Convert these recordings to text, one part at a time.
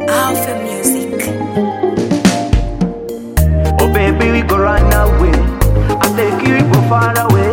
Alpha Music. Oh baby, we go run away. I take you, we go far away.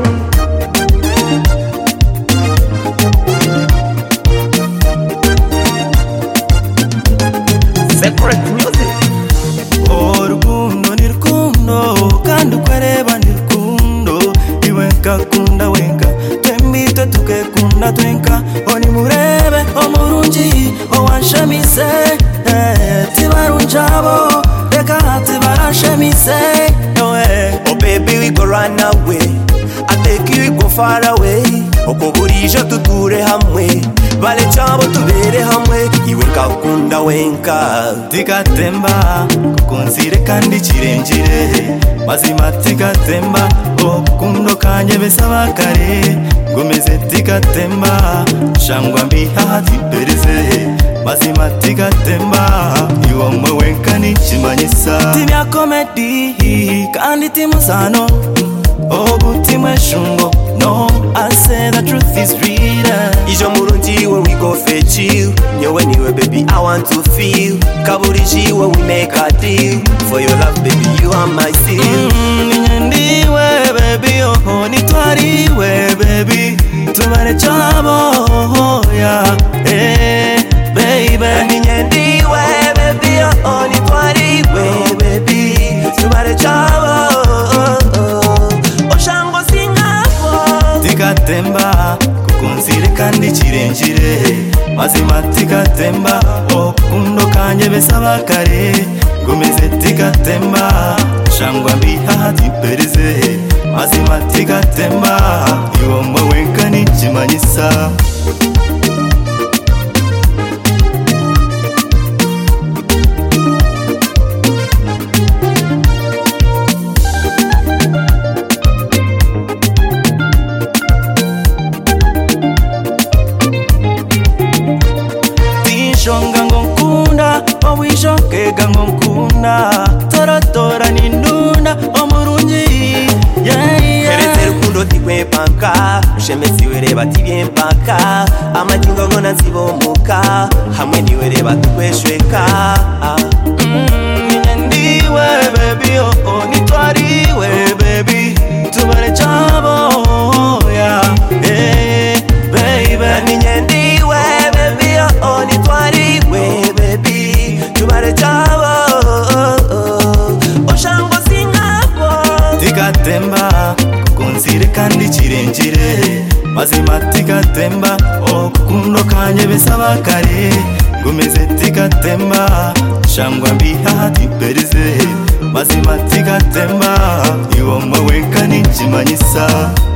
Separate music. Oh rukundo ni rukundo kandi ukwareba ni rukundo iwenka kunda wenka twembito tukekunda twenka oni murebe omurungi owanshamise tibarunjabo reka tibarashamise. Oh baby, we go run away. I take you, we go far away. Okuburisha tuture hamwe bale chabo tubere hamwe iwenka kunda wenka tikatemba kukunzire kandi kirengire mazima tikatemba okundo kanje besaba kare ngomeze tikatemba shangwa mbihaha tipereze mazima tikatemba iwo mwe wenka nikimanyisa timya komedi kandi timusano obutimwe shungo. No, I say the truth is real. Ijo murungi when we go fetch you. Nyo anyway baby I want to feel. Kaburiji when we make a deal. For your love baby you are my seal. Ninyendiwe baby oh nitwariwe baby tumare chabo ya baby. Ninyendiwe baby oh nitwariwe baby tumare chabo. Tikatemba kukunzire kandi kirengire mazima tikatemba okundo kanje besaba kare ngomeze tikatemba shangwa mbihaha tipereze mazima tikatemba iwo mwe wenka nikimanyisa. Shonga ngokunda obwishokega ngokunda toratora nindunda omurungi Keretse rukundo tikwepaka ushemesi wereba tibyempaka amagingo ngona nzibomuka hamwe niwereba tukweshweka. Ninyendiwe baby oh nitwariwe baby tubare chabo ya baby. Ninyendiwe baby oh nitwariwe baby tubare chabo oshango singabo. Tikatemba kukunzire kandi kirengire mazima tikatemba okundo kanje besaba kare ngomeze tikatemba shangwa mbihaha tipereze mazima tikatemba iwo mwe wenka nikimanyisa.